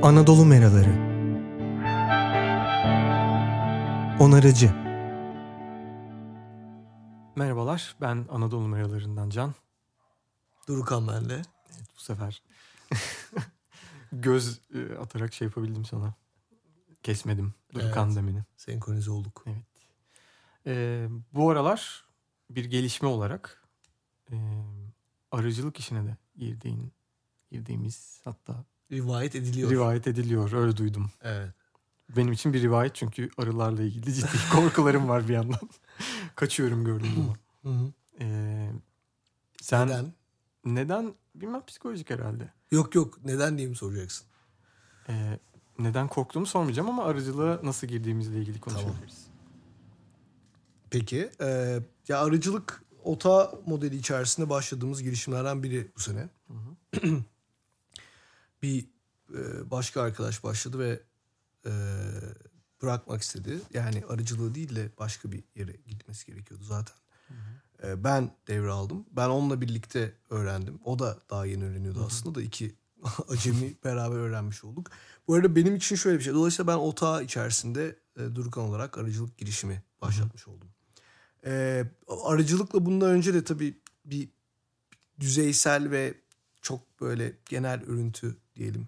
Anadolu Meraları. Onarıcı. Merhabalar, ben Anadolu Meraları'ndan Can. Durukan ben de. Evet, bu sefer göz atarak şey yapabildim sana. Kesmedim Durukan Evet, demeni. senkronize olduk. Evet. Bu aralar bir gelişme olarak arıcılık işine de girdiğimiz, hatta Rivayet ediliyor. Rivayet ediliyor, öyle duydum. Evet. Benim için bir rivayet, çünkü arılarla ilgili ciddi korkularım var bir yandan. Kaçıyorum gördüğüm zaman. Sen neden? Bilmem, psikolojik herhalde. Yok neden diye mi soracaksın? Neden korktuğumu sormayacağım ama arıcılığa nasıl girdiğimizle ilgili konuşabiliriz. Tamam. Peki. Ya arıcılık OTA modeli içerisinde başladığımız girişimlerden biri bu sene. Bir başka arkadaş başladı ve bırakmak istedi. Yani arıcılığı değil de başka bir yere gitmesi gerekiyordu zaten. Ben devraldım. Ben onunla birlikte öğrendim. O da daha yeni öğreniyordu aslında da iki acemi beraber öğrenmiş olduk. Bu arada benim için şöyle bir şey. Dolayısıyla ben OTA içerisinde Durukan olarak arıcılık girişimi başlatmış oldum. Arıcılıkla bundan önce de tabii bir düzeysel ve çok böyle genel örüntü diyelim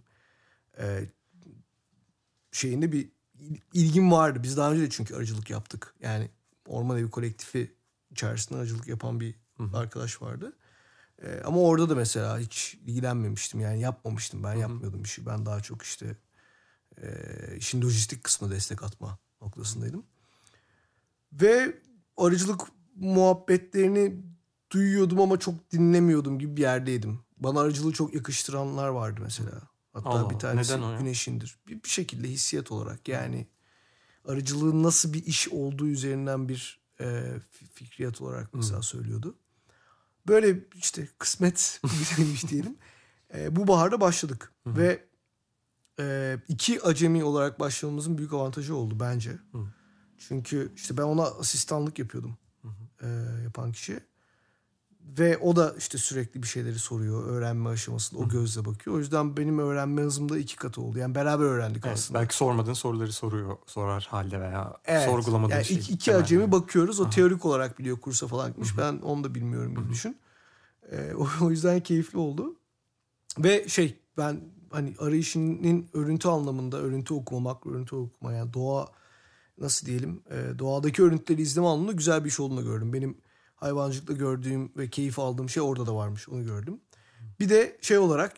şeyinde bir ilgim vardı. Biz daha önce de çünkü arıcılık yaptık. Yani Orman Evi kolektifi içerisinde arıcılık yapan bir arkadaş vardı. Ama orada da mesela hiç ilgilenmemiştim. Yani yapmamıştım. Ben yapmıyordum işi. Ben daha çok işte işin lojistik kısmına destek atma noktasındaydım. Ve arıcılık muhabbetlerini duyuyordum ama çok dinlemiyordum gibi bir yerdeydim. Bana arıcılığı çok yakıştıranlar vardı mesela. Hatta Allah, bir tanesi Güneş'indir. Bir şekilde hissiyat olarak, yani arıcılığın nasıl bir iş olduğu üzerinden bir fikriyat olarak mesela söylüyordu. Böyle işte kısmet güzelmiş diyelim. Bu baharda başladık. Ve iki acemi olarak başlamamızın büyük avantajı oldu bence. Çünkü işte ben ona asistanlık yapıyordum. Yapan kişi. Ve o da işte sürekli bir şeyleri soruyor. Öğrenme aşamasında o gözle bakıyor. O yüzden benim öğrenme hızım da 2 katı oldu. Yani beraber öğrendik aslında. Belki sormadığın soruları sorar halde veya sorgulamadığın yani şey. İki acemi bakıyoruz. O teorik olarak biliyor, kursa falan gitmiş. Ben onu da bilmiyorum gibi düşün. O yüzden keyifli oldu. Ve ben hani arayışının örüntü anlamında, örüntü okumak, örüntü okuma, yani doğa nasıl diyelim, doğadaki örüntüleri izleme anlamında güzel bir iş olduğunu gördüm. Benim hayvancılıkta gördüğüm ve keyif aldığım şey orada da varmış, onu gördüm. Bir de olarak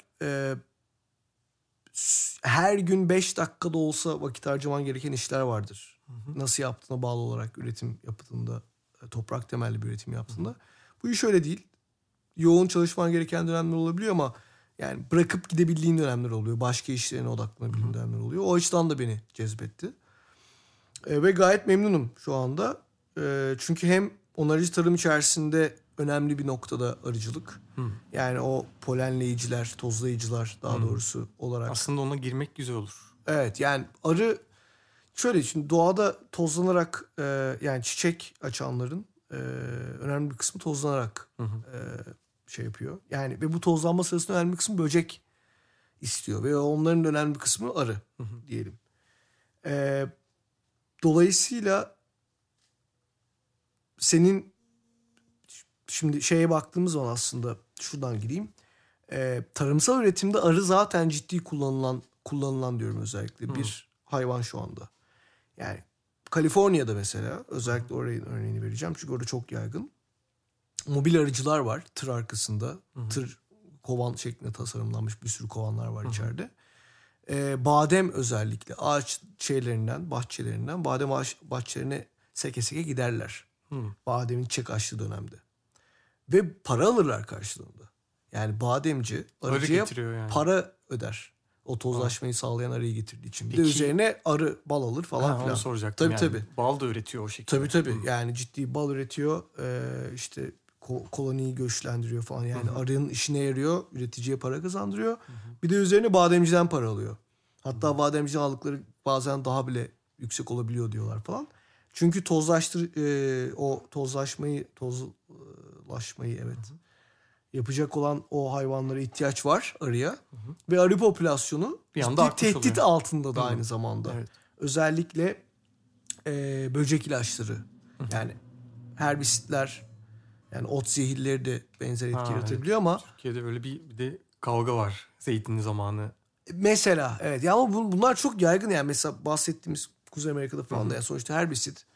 her gün 5 dakikada olsa vakit harcaman gereken işler vardır. Nasıl yaptığına bağlı olarak üretim yaptığında, toprak temelli bir üretim yaptığında. Bu iş öyle değil. Yoğun çalışman gereken dönemler olabiliyor ama yani bırakıp gidebildiğin dönemler oluyor. Başka işlerine odaklanabildiğin dönemler oluyor. O açıdan da beni cezbetti. Ve gayet memnunum şu anda. Çünkü hem onarıcı tarım içerisinde önemli bir noktada arıcılık. Yani o polenleyiciler, tozlayıcılar daha doğrusu olarak. Aslında ona girmek güzel olur. Evet, yani arı şöyle, şimdi doğada tozlanarak yani çiçek açanların önemli bir kısmı tozlanarak yapıyor. Yani ve bu tozlanma sırasında önemli bir kısmı böcek istiyor. Ve onların önemli bir kısmı arı diyelim. Dolayısıyla senin şimdi baktığımız zaman aslında şuradan gireyim. Tarımsal üretimde arı zaten ciddi kullanılan diyorum özellikle bir hayvan şu anda. Yani Kaliforniya'da mesela, özellikle orayı örneğini vereceğim çünkü orada çok yaygın. Mobil arıcılar var tır arkasında. Tır kovan şeklinde tasarımlanmış bir sürü kovanlar var içeride. Badem, özellikle ağaç bahçelerinden badem bahçelerine seke seke giderler. Bademin çiçek açtığı dönemde. Ve para alırlar karşılığında. Yani bademci arıcıya yani para öder. O tozlaşmayı sağlayan arıyı getirdiği için. Bir de üzerine arı bal alır falan filan. Onu soracaktım. Tabii. Bal da üretiyor o şekilde. Tabii. Yani ciddi bal üretiyor. İşte koloniyi göçlendiriyor falan. Yani arının işine yarıyor. Üreticiye para kazandırıyor. Bir de üzerine bademciden para alıyor. Hatta bademciden aldıkları bazen daha bile yüksek olabiliyor diyorlar falan. Çünkü tozlaşmayı yapacak olan o hayvanlara ihtiyaç var arıya. Ve arı popülasyonu bir anda ciddi tehdit oluyor. altında da aynı zamanda. Evet. Özellikle böcek ilaçları. Yani herbisitler, yani ot zehirleri de benzer etki yaratabiliyor ama Türkiye'de öyle bir de kavga var zeytin zamanı. mesela evet ya, ama bunlar çok yaygın yani. Mesela bahsettiğimiz Kuzey Amerika'da falan da yani sonuçta herbisit,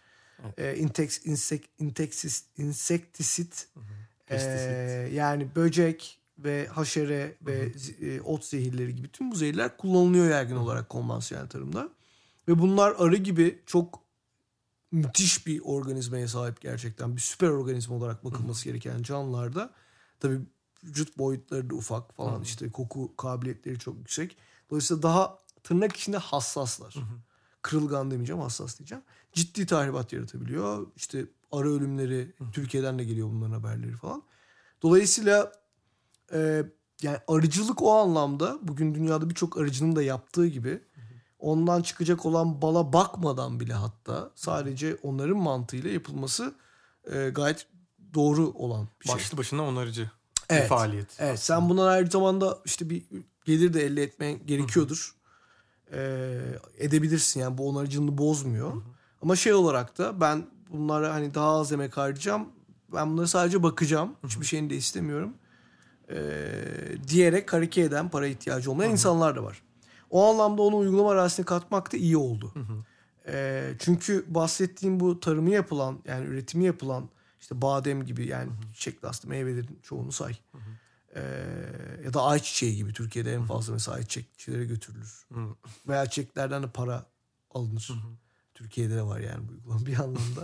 insektisit, yani böcek ve haşere ve ot zehirleri gibi tüm bu zehirler kullanılıyor yaygın olarak konvansiyonel tarımda. Ve bunlar arı gibi çok müthiş bir organizmaya sahip, gerçekten bir süper organizma olarak bakılması gereken canlılarda. Tabii vücut boyutları da ufak falan, işte koku kabiliyetleri çok yüksek. Dolayısıyla daha tırnak içinde hassaslar. Kırılgan demeyeceğim, hassas diyeceğim. Ciddi tahribat yaratabiliyor. İşte arı ölümleri, Türkiye'den de geliyor bunların haberleri falan. Dolayısıyla yani arıcılık o anlamda bugün dünyada birçok arıcının da yaptığı gibi ondan çıkacak olan bala bakmadan bile, hatta sadece onların mantığıyla yapılması gayet doğru olan bir şey. Başlı başına onarıcı bir faaliyet. Evet, sen bundan ayrı zamanda işte bir gelir de elde etmen gerekiyordur. Edebilirsin yani, bu onarıcılığını bozmuyor. Ama şey olarak da ben bunlara hani daha az emek harcayacağım, ben bunlara sadece bakacağım, hiçbir şeyini de istemiyorum diyerek hareket eden, para ihtiyacı olmayan insanlar da var. O anlamda onu uygulama arazisine katmak da iyi oldu. Çünkü bahsettiğim bu tarımı yapılan, yani üretimi yapılan işte badem gibi, yani çiçekli aslında meyvelerin çoğunu say. Ya da ayçiçeği gibi, Türkiye'de en fazla mesela ayçiçekçilere götürülür. Veya çiçeklerden de para alınır. Türkiye'de de var yani bu uygulama bir anlamda.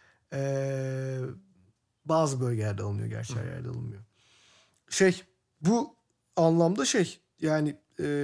Bazı bölgelerde alınıyor, gerçi her yerde alınmıyor. Bu anlamda yani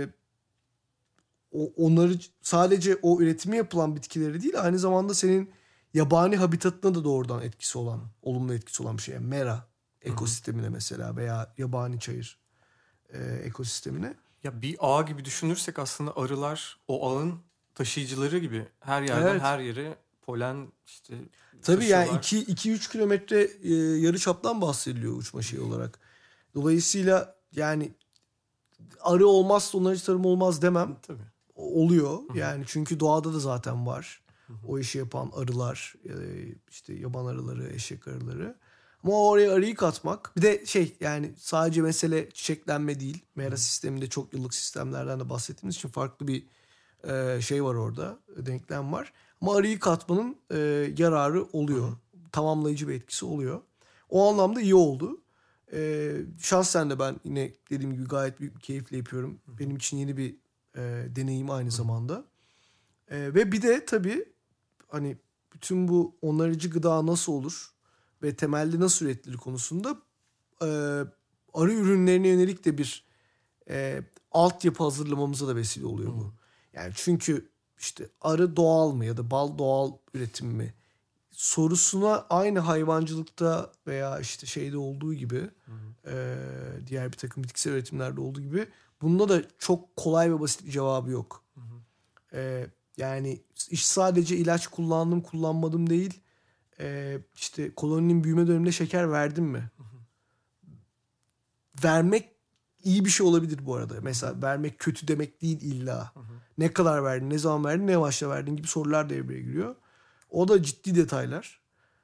onları sadece o üretimi yapılan bitkileri değil, aynı zamanda senin yabani habitatına da doğrudan etkisi olan, olumlu etkisi olan bir şey. Yani mera ekosistemine mesela, veya yabani çayır ekosistemine. Ya bir ağ gibi düşünürsek aslında arılar o ağın taşıyıcıları gibi, her yerden her yere polen işte tabii yani 2-3 kilometre yarı çaptan bahsediliyor uçma şeyi olarak. Dolayısıyla yani arı olmazsa onarıcı tarım olmaz demem. Tabii. Oluyor yani, çünkü doğada da zaten var. O işi yapan arılar, işte yaban arıları, eşek arıları. Ama oraya arıyı katmak, bir de yani sadece mesele çiçeklenme değil. Mera sisteminde çok yıllık sistemlerden de bahsettiğimiz için farklı bir şey var orada, denklem var. Ama arıyı katmanın yararı oluyor. Tamamlayıcı bir etkisi oluyor. O anlamda iyi oldu. Şahsen de ben yine dediğim gibi gayet büyük bir keyifle yapıyorum. Benim için yeni bir deneyim aynı zamanda. Ve bir de tabii hani bütün bu onarıcı gıda nasıl olur ve temelde nasıl üretilir konusunda arı ürünlerine yönelik de bir altyapı hazırlamamıza da vesile oluyor bu. Yani çünkü işte arı doğal mı ya da bal doğal üretim mi sorusuna aynı hayvancılıkta veya işte şeyde olduğu gibi diğer bir takım bitkisel üretimlerde olduğu gibi bunda da çok kolay ve basit bir cevabı yok. Yani iş sadece ilaç kullandım kullanmadım değil, işte koloninin büyüme döneminde şeker verdim mi? Vermek iyi bir şey olabilir bu arada. Mesela vermek kötü demek değil illa. Ne kadar verdin, ne zaman verdin, ne başta verdin gibi sorular devreye giriyor. O da ciddi detaylar.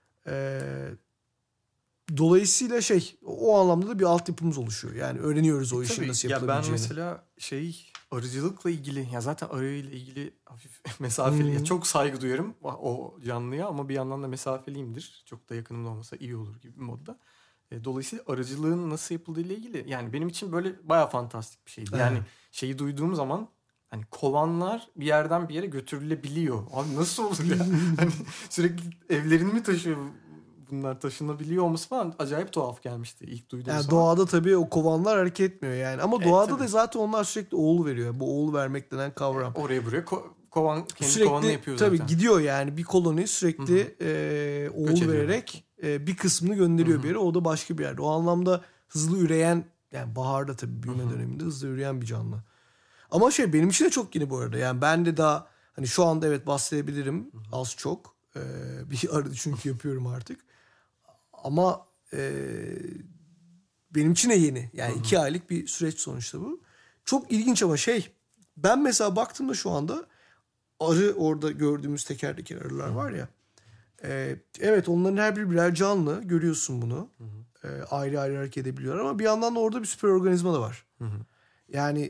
Dolayısıyla o anlamda da bir altyapımız oluşuyor. Yani öğreniyoruz o işin nasıl yapılabileceğini. Ya ben mesela arıcılıkla ilgili, ya zaten arıyla ilgili hafif mesafeli, ya çok saygı duyarım o canlıya ama bir yandan da mesafeliyimdir. Çok da yakınımda olmasa iyi olur gibi bir modda. Dolayısıyla arıcılığın nasıl yapıldığı ile ilgili, yani benim için böyle bayağı fantastik bir şeydi. Yani şeyi duyduğum zaman, hani kovanlar bir yerden bir yere götürülebiliyor. Abi nasıl olur ya? Hani sürekli evlerini mi taşıyor bunlar, taşınabiliyor olması falan acayip tuhaf gelmişti ilk duyduğum yani zaman. Doğada tabii o kovanlar hareket etmiyor yani. Ama doğada da zaten onlar sürekli oğul veriyor. Bu oğul vermek denen kavram. Oraya buraya kovan, kendi sürekli, kovanını yapıyor tabii zaten. gidiyor yani, bir koloni sürekli oğul vererek bir kısmını gönderiyor bir yere. O da başka bir yerde. O anlamda hızlı üreyen, yani baharda tabii büyüme döneminde hızlı üreyen bir canlı. Ama benim için de çok yeni bu arada. Yani ben de daha hani şu anda evet bahsedebilirim az çok. Bir arada çünkü yapıyorum artık. Ama benim için de yeni. Yani 2 aylık bir süreç sonuçta bu. Çok ilginç ama ben mesela baktığımda şu anda arı, orada gördüğümüz teker teker arılar var ya. Evet, onların her biri birer canlı. Görüyorsun bunu. Ayrı ayrı hareket edebiliyor ama bir yandan da orada bir süper organizma da var. Yani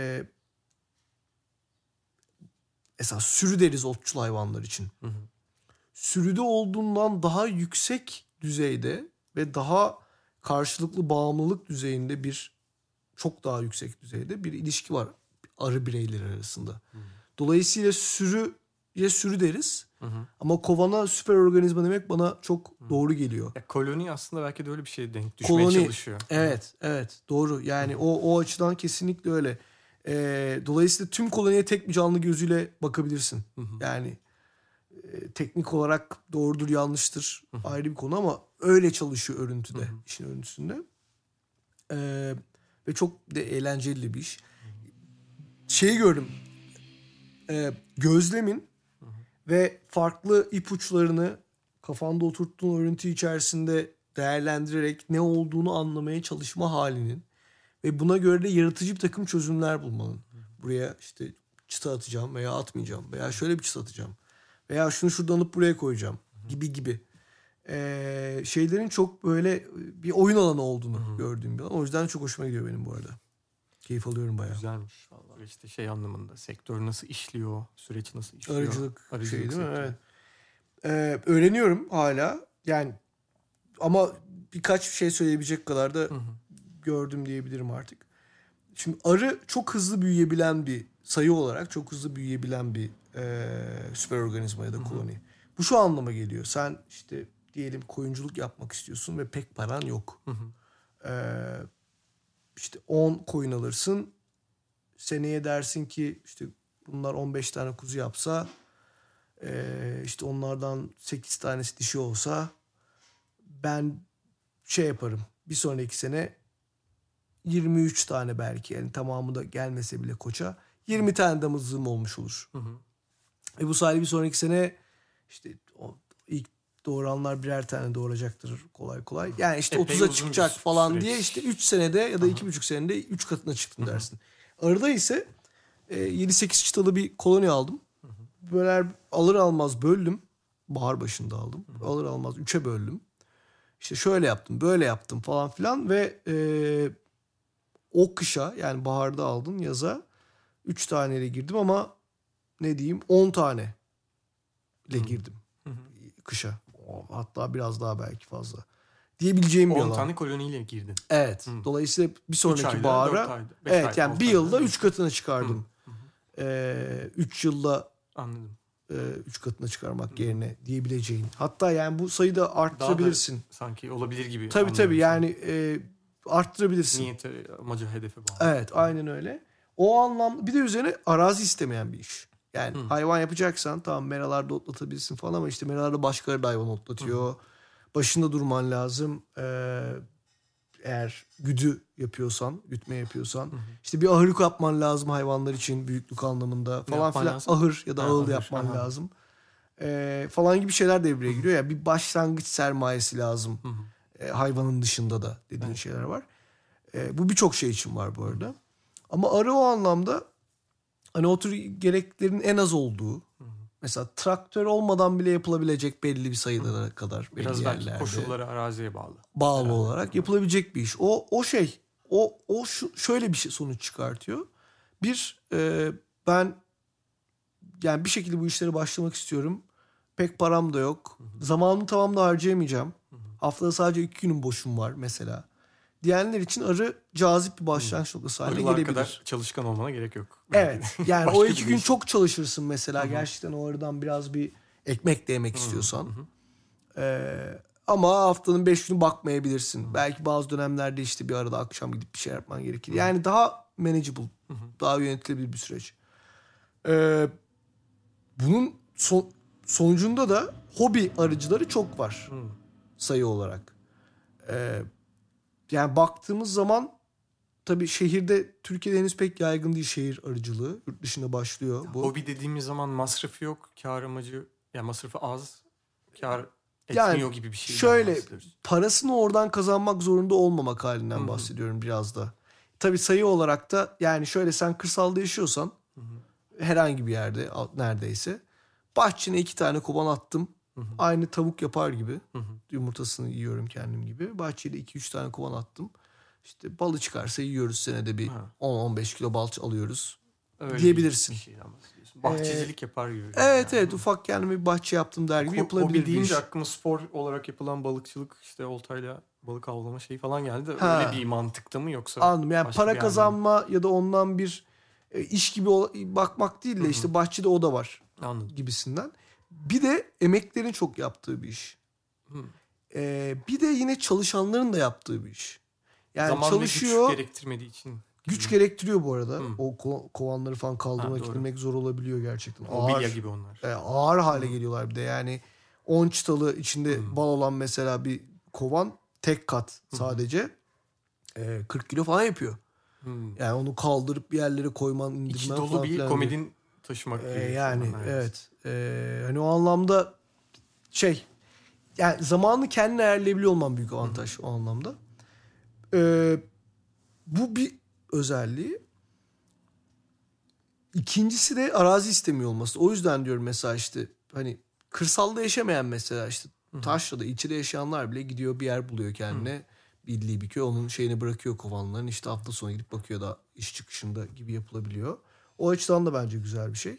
esas sürü deriz otçul hayvanlar için. Sürüde olduğundan daha yüksek düzeyde ve daha karşılıklı bağımlılık düzeyinde çok daha yüksek düzeyde bir ilişki var arı bireyleri arasında. Dolayısıyla sürü deriz. Ama kovana süper organizma demek bana çok doğru geliyor. Ya, koloni aslında belki de öyle bir şeye denk düşmeye çalışıyor. Evet, doğru. Yani o açıdan kesinlikle öyle. Dolayısıyla tüm koloniye tek bir canlı gözüyle bakabilirsin. Yani teknik olarak doğrudur yanlıştır ayrı bir konu ama öyle çalışıyor örüntüde, işin örüntüsünde. Ve çok da eğlenceli bir iş. Gördüm. Gözlemin ve farklı ipuçlarını kafanda oturttuğun örüntü içerisinde değerlendirerek ne olduğunu anlamaya çalışma halinin ve buna göre de yaratıcı bir takım çözümler bulmanın. Buraya işte çıta atacağım veya atmayacağım veya şöyle bir çıta atacağım veya şunu şuradan alıp buraya koyacağım gibi. Şeylerin çok böyle bir oyun alanı olduğunu gördüğüm bir alan. O yüzden çok hoşuma gidiyor benim bu arada. Keyif alıyorum bayağı. Güzelmiş vallahi. İşte anlamında sektör nasıl işliyor, süreç nasıl işliyor. Arıcılık değil mi? Evet. Öğreniyorum hala. Yani ama birkaç şey söyleyebilecek kadar da gördüm diyebilirim artık. Şimdi arı çok hızlı büyüyebilen bir sayı olarak çok hızlı büyüyebilen bir süper organizma ya da koloni. Bu şu anlama geliyor. Sen işte diyelim koyunculuk yapmak istiyorsun ve pek paran yok. İşte 10 koyun alırsın. Seneye dersin ki işte bunlar 15 tane kuzu yapsa işte onlardan 8 tanesi dişi olsa ben yaparım. Bir sonraki sene 23 tane belki, yani tamamı da gelmese bile koça 20 tane damızlığım olmuş olur. Bu sayede bir sonraki sene işte ilk doğuranlar birer tane doğuracaktır kolay kolay. Yani işte 30'a çıkacak falan süreç diye işte 3 senede ya da 2,5 senede 3 katına çıktın dersin. Arada ise 7-8 çıtalı bir koloni aldım. Böyle alır almaz böldüm. Bahar başında aldım. Alır almaz 3'e böldüm. İşte şöyle yaptım, böyle yaptım falan filan ve o kışa, yani baharda aldın, yaza 3 taneyle girdim ama ne diyeyim 10 tane ile girdim kışa. Hatta biraz daha belki fazla diyebileceğim bir alan. 10 tane koloniyle girdin. Evet. Dolayısıyla bir sonraki bahara evet yani bir yılda 3 katına çıkardım. 3 yılda anladım. 3 katına çıkarmak yerine diyebileceğin. Hatta yani bu sayıyı da arttırabilirsin. Daha da sanki olabilir gibi. Tabii yani arttırabilirsin. Niyete, amacı, hedefe bağlı. Evet, aynen öyle. O anlamda bir de üzerine arazi istemeyen bir iş. Yani hayvan yapacaksan tamam meralarda otlatabilirsin falan ama işte meralarda başkaları da hayvan otlatıyor. Başında durman lazım. Eğer gütme yapıyorsan. İşte bir ahırlık yapman lazım hayvanlar için büyüklük anlamında falan filan. Lazım? Ahır ya da ağıl yapman lazım. Falan gibi şeyler devreye giriyor. Yani bir başlangıç sermayesi lazım. Hayvanın dışında da dediğin şeyler var. Bu birçok şey için var bu arada. Ama arı o anlamda hani o tür gereklerin en az olduğu, mesela traktör olmadan bile yapılabilecek belli bir sayılara kadar biraz belki yerlerde, koşulları araziye bağlı olarak yapılabilecek bir iş. Şöyle bir şey sonuç çıkartıyor. Ben yani bir şekilde bu işlere başlamak istiyorum. Pek param da yok. Zamanımı tamamda harcayamayacağım. Haftada sadece 2 günüm boşum var mesela. Diyenler için arı cazip bir başlangıç noktası haline gelebilir. Kadar çalışkan olmana gerek yok. Evet. Yani o 2 gün çok çalışırsın mesela. Gerçekten o arıdan biraz bir ekmek de yemek istiyorsan. Ama haftanın 5 günü bakmayabilirsin. Belki bazı dönemlerde işte bir arada akşam gidip bir şey yapman gerekir. Yani daha manageable, daha yönetilebilir bir süreç. Bunun sonucunda da hobi arıcıları çok var sayı olarak. Yani baktığımız zaman tabii şehirde, Türkiye'de henüz pek yaygın değil şehir arıcılığı. Yurt dışında başlıyor bu. Hobi dediğimiz zaman masrafı yok, kar amacı, yani masrafı az, kar etmiyor gibi bir şey. Şöyle parasını oradan kazanmak zorunda olmamak halinden bahsediyorum biraz da. Tabii sayı olarak da yani şöyle sen kırsalda yaşıyorsan herhangi bir yerde neredeyse bahçene 2 tane kovan attım. Aynı tavuk yapar gibi. Yumurtasını yiyorum kendim gibi. Bahçede 2-3 tane kovan attım. İşte balı çıkarsa yiyoruz senede bir 10-15 kilo bal alıyoruz. Öyle diyebilirsin. Bahçecilik yapar gibi. Evet yani. Evet ufak kendime bir bahçe yaptım der gibi yapılabilir bir iş. Hobi deyince aklıma spor olarak yapılan balıkçılık işte oltayla balık avlama şeyi falan geldi. Öyle bir mantıkta mı yoksa? Anladım yani para kazanma ya da ondan bir iş gibi bakmak değil de işte bahçede o da var. Anladım. Gibisinden. Bir de emeklerin çok yaptığı bir iş. Bir de yine çalışanların da yaptığı bir iş. Yani zaman çalışıyor. Güç gerektirmediği için. Güç gerektiriyor bu arada. O kovanları falan kaldırmak, ittirmek zor olabiliyor gerçekten. Mobilya gibi onlar. Ağır hale geliyorlar bir de. Yani 10 çıtalı içinde bal olan mesela bir kovan tek kat sadece 40 kilo falan yapıyor. Yani onu kaldırıp bir yerlere koyman, indirmen İçi falan dolu bir filan komedin taşımak gerekiyor. Yani evet. Hani o anlamda yani zamanını kendine ayarlayabiliyor olman büyük avantaj o anlamda. Bu bir özelliği. İkincisi de arazi istemiyor olması. O yüzden diyorum mesela işte hani kırsalda yaşamayan mesela işte taşrada ilçede yaşayanlar bile gidiyor bir yer buluyor kendine. Bildiği bir köy onun şeyini bırakıyor kovanların işte hafta sonu gidip bakıyor da iş çıkışında gibi yapılabiliyor. O açıdan da bence güzel bir şey.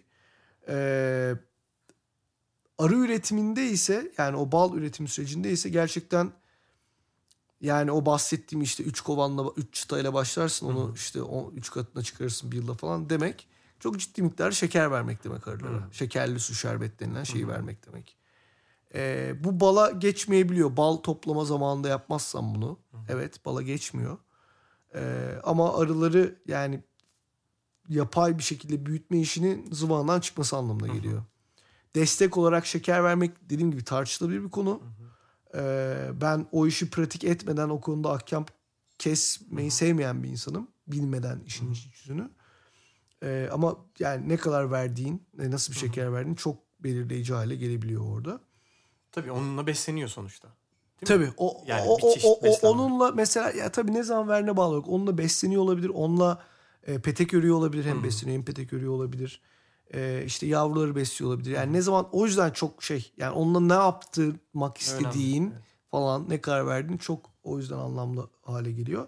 Arı üretiminde ise yani o bal üretim sürecinde ise gerçekten yani o bahsettiğim işte 3 kovanla 3 çıtayla başlarsın onu işte 3 katına çıkarırsın bir yılda falan demek. Çok ciddi miktarda şeker vermek demek arılara. Şekerli su şerbet denilen şeyi vermek demek. Bu bala geçmeyebiliyor. Bal toplama zamanında yapmazsan bunu. Evet bala geçmiyor. Ama arıları yani yapay bir şekilde büyütme işinin zıvandan çıkması anlamına geliyor. Destek olarak şeker vermek dediğim gibi tartışılabilir bir konu. Ben o işi pratik etmeden o konuda ahkam kesmeyi sevmeyen bir insanım. Bilmeden işin iç yüzünü. Ama yani ne kadar verdiğin, nasıl bir şeker verdiğin çok belirleyici hale gelebiliyor orada. Tabii onunla besleniyor sonuçta. Tabii yani onunla mesela ya tabii ne zaman verdiğine bağlı olarak onunla besleniyor olabilir. Onunla petek örüyor olabilir. Hem besleniyor hem petek örüyor olabilir. İşte yavruları besliyor olabilir. Yani ne zaman o yüzden çok yani onunla ne yaptırmak istediğin falan ne karar verdiğin çok o yüzden anlamlı hale geliyor.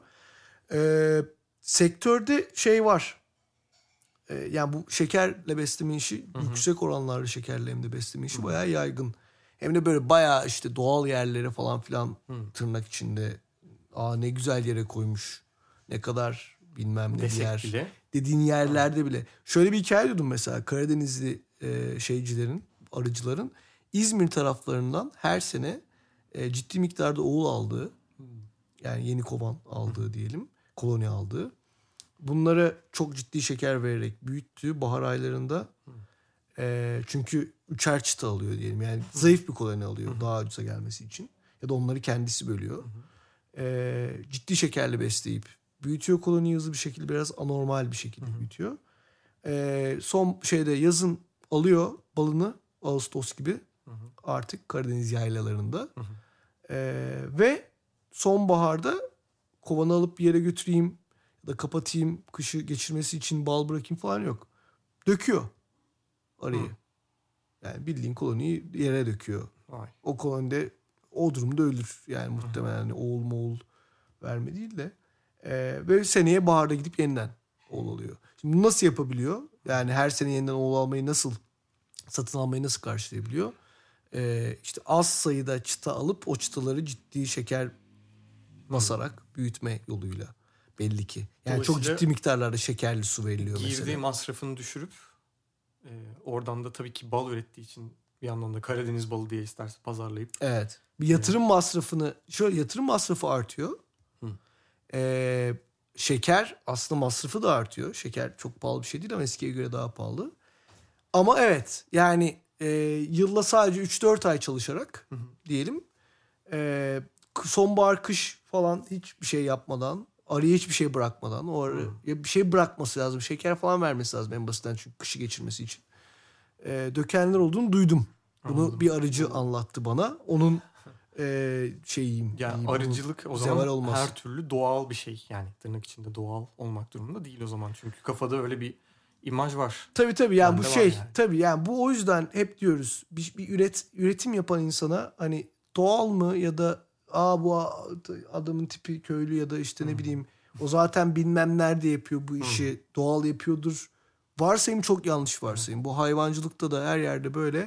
Sektörde var. Yani bu şekerle besleme işi yüksek oranlarla şekerle hem de besleme işi bayağı yaygın. Hem de böyle bayağı işte doğal yerlere falan filan tırnak içinde ne güzel yere koymuş. Ne kadar bilmem ne bir yer. Bile. Dediğin yerlerde bile. Şöyle bir hikaye duydum mesela Karadenizli arıcıların İzmir taraflarından her sene ciddi miktarda oğul aldığı yani yeni kovan aldığı diyelim koloni aldığı. Bunlara çok ciddi şeker vererek büyüttüğü bahar aylarında çünkü 3'er çıta alıyor diyelim. Yani zayıf bir koloni alıyor daha ucuza gelmesi için. Ya da onları kendisi bölüyor. Ciddi şekerle besleyip büyütüyor koloniyi hızlı bir şekilde biraz anormal bir şekilde büyütüyor. Son yazın alıyor balını Ağustos gibi artık Karadeniz yaylalarında. Ve sonbaharda kovanı alıp bir yere götüreyim ya da kapatayım kışı geçirmesi için bal bırakayım falan yok. Döküyor arıyı. Yani bildiğin koloniyi yere döküyor. Vay. O kolonide o durumda ölür. Yani muhtemelen oğul verme değil de. Ve seneye baharda gidip yeniden oğul alıyor. Şimdi bunu nasıl yapabiliyor? Yani her sene yeniden oğul almayı satın almayı nasıl karşılayabiliyor? İşte az sayıda çıta alıp o çıtaları ciddi şeker basarak büyütme yoluyla belli ki. Yani çok ciddi miktarlarda şekerli su veriliyor mesela. Girdiği masrafını düşürüp oradan da tabii ki bal ürettiği için bir yandan da Karadeniz balı diye isterse pazarlayıp. Evet. Bir yatırım masrafı artıyor. Şeker aslında masrafı da artıyor. Şeker çok pahalı bir şey değil ama eskiye göre daha pahalı. Ama evet yani yılda sadece 3-4 ay çalışarak diyelim sonbahar kış falan hiçbir şey yapmadan arıya hiçbir şey bırakmadan o arı bir şey bırakması lazım. Şeker falan vermesi lazım en basitten çünkü kışı geçirmesi için. Dökenler olduğunu duydum. Bunu bir arıcı anlattı bana. Onun şeyiyim. Yani arıcılık o zeval zaman olmaz. her türlü doğal bir şey. Yani tırnak içinde doğal olmak durumunda değil o zaman. Çünkü kafada öyle bir imaj var. Tabii yani bu Bende var şey yani. tabii yani bu o yüzden hep diyoruz bir üretim yapan insana hani doğal mı ya da bu adamın tipi köylü ya da işte ne bileyim o zaten bilmem nerede yapıyor bu işi doğal yapıyordur. Varsayım çok yanlış varsayım. Bu hayvancılıkta da her yerde böyle.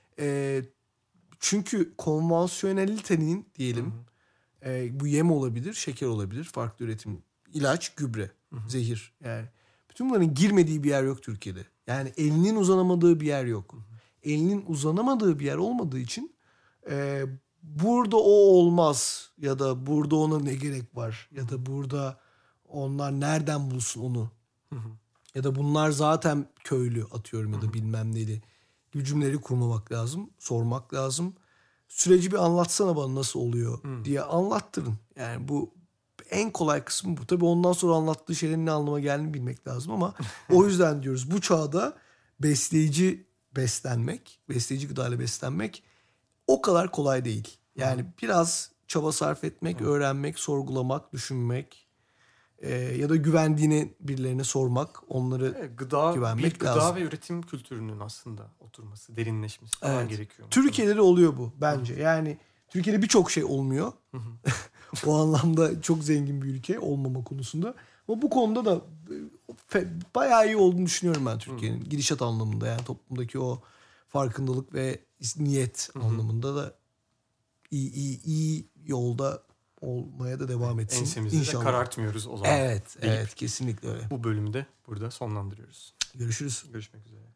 Çünkü konvansiyonelitenin diyelim bu yem olabilir, şeker olabilir, farklı üretim, ilaç, gübre, zehir yani. Bütün bunların girmediği bir yer yok Türkiye'de. Yani elinin uzanamadığı bir yer yok. Elinin uzanamadığı bir yer olmadığı için burada o olmaz ya da burada ona ne gerek var ya da burada onlar nereden bulsun onu ya da bunlar zaten köylü atıyorum ya da bilmem neli gibi cümleleri kurmamak lazım, sormak lazım. Süreci bir anlatsana bana nasıl oluyor diye anlattırın. Yani bu en kolay kısmı bu. Tabii ondan sonra anlattığı şeylerin ne anlama geldiğini bilmek lazım ama o yüzden diyoruz bu çağda besleyici gıdayla beslenmek o kadar kolay değil. Yani biraz çaba sarf etmek, öğrenmek, sorgulamak, düşünmek ya da güvendiğini birilerine sormak, onları güvenmek lazım. Gıda ve üretim kültürünün aslında oturması, derinleşmesi falan gerekiyor. Türkiye'de de oluyor bu bence. Yani Türkiye'de birçok şey olmuyor. O anlamda çok zengin bir ülke olmama konusunda. Ama bu konuda da bayağı iyi olduğunu düşünüyorum ben Türkiye'nin. Gidişat anlamında yani toplumdaki o farkındalık ve niyet anlamında da iyi yolda olmaya da devam etsin. Ensemizi İnşallah. de karartmıyoruz o zaman. Evet kesinlikle öyle. Bu bölümü de burada sonlandırıyoruz. Görüşürüz. Görüşmek üzere.